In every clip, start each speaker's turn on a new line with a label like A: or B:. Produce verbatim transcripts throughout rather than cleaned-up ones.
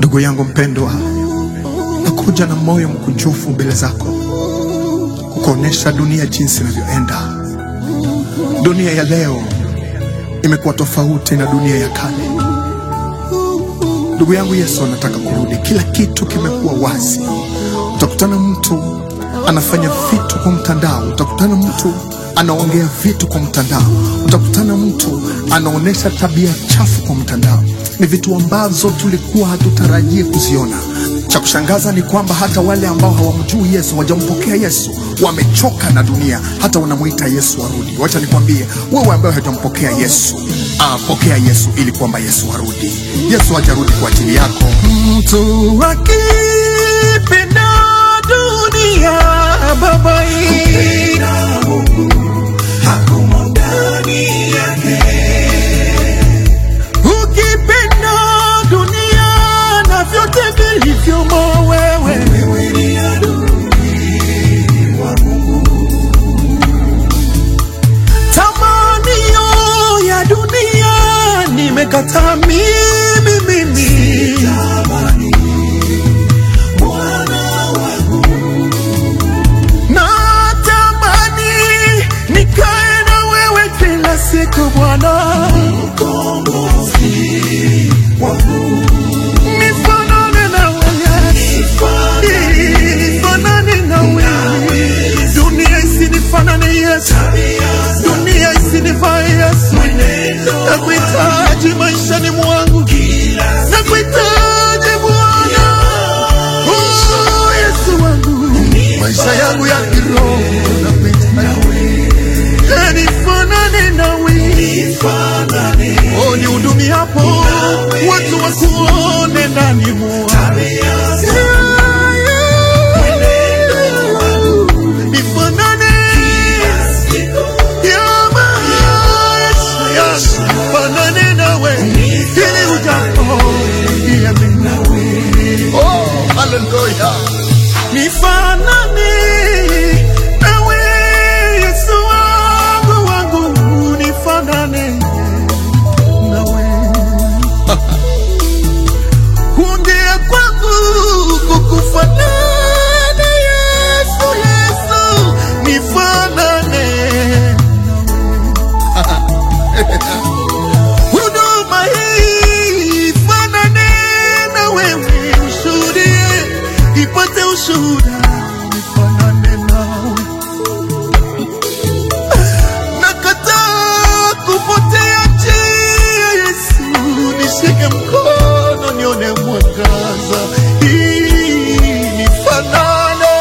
A: Ndugu yangu mpendwa, nakuja na moyo mkunjufu mbele zako kukuonesha dunia jinsi inavyoenda. Dunia ya leo imekuwa tofauti na dunia ya kale. Ndugu yangu, Yesu anataka kurudi. Kila kitu kimekuwa wazi. Utakutana mtu anafanya vitu kwa mtandao, utakutana mtu anaongea vitu kwa mtandao, utakutana mtu anaonesha tabia chafu kwa mtandao. Ni vitu ambazo tulikuwa hatutarajie kuziona. Cha kushangaza ni kwamba hata wale ambao hawamjui Yesu, hawajampokea Yesu, wamechoka na dunia, hata wanamuita Yesu arudi. Wacha nikwambie, wewe ambaye hujampokea Yesu, ah, pokea Yesu ili kwamba Yesu arudi. Yesu hajarudi kwa ajili yako.
B: Mtu akipenda dunia baba hii hakuna ndani yake. Ukipenda dunia na vyote vilivyomo, wewe ni adui wa Mungu. Tamanio ya dunia nimekataa mimi mimi. Tamani Bwana wangu, natamani nikae na wewe kila siku Bwana, mkombozi wangu. Nifanane na wewe, nifanane na wewe. Dunia isinifanane Yesu, dunia isinifae Yesu. Nakuhitaji maishani mwangu, nakuhitaji Bwana. Oh Yesu wangu, maisha yangu ya kiroho nakuhitaji. Nifanane na wewe, oh nihudumie hapo, watu wakuone ndani mwangu.
A: Hallelujah.
B: Nifanane nawe Yesu wangu wangu, nifanane nawe. Kuongea kwangu kukufanane Yesu, Yesu nifanane nawe. Huduma hii ifanane na wewe, ushuhudie ipate ushuhuda, nifanane nawe. Nakataa kupotea njia Yesu, nishike mkono nione mwangaza. Hii nifanane,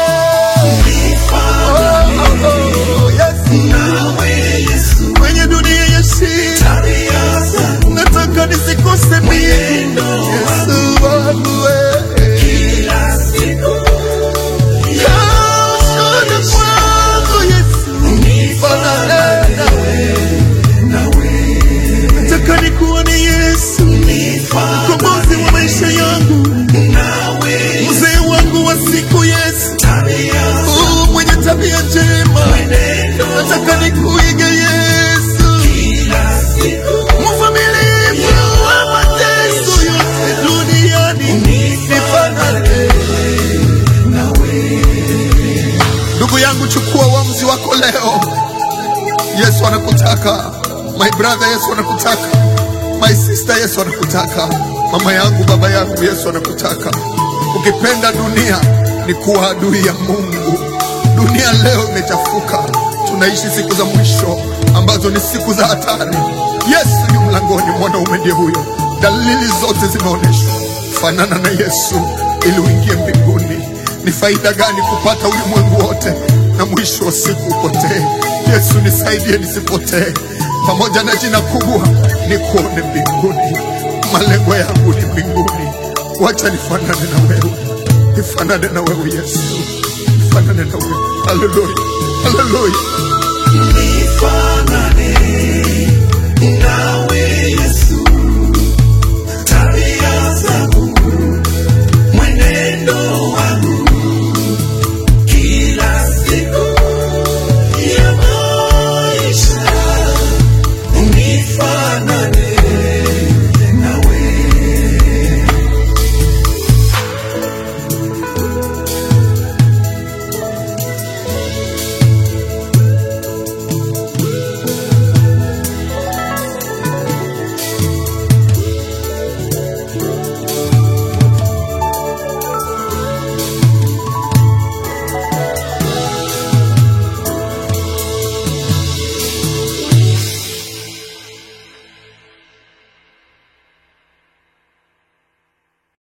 B: oh, oh, oh, Yesu, kwenye dunia ya shida, nataka nisikose mimi Yesu wangu. Nataka nikuone Yesu, mkombozi wa maisha yangu, mzee wangu wa siku Yesu, oh, mwenye tabia njema. Nataka nikuige Yesu, mvumilivu wa mateso yote duniani, nifanane nawe.
A: Ndugu yangu, chukua uamuzi wako leo. Yesu anakutaka. My brother, Yesu anakutaka. My sister, Yesu anakutaka. Mama yangu, baba yangu, Yesu anakutaka. Ukipenda dunia ni kuwa adui ya Mungu. Dunia leo imechafuka. Tunaishi siku za mwisho ambazo ni siku za hatari. Yesu yu mlangoni, mwanaume ndiye huyo. Dalili zote zimeonyeshwa. Fanana na Yesu ili uingie mbinguni. Ni faida gani kupata ulimwengu wote na mwisho wa siku upotee? Yesu nisaidie nisipotee. Pamoja na jina kubwa ni kuone mbinguni. Malengo yangu ni mbinguni. Wacha nifanane na wewe, nifanane na wewe Yesu, nifanane na wewe. Hallelujah, hallelujah.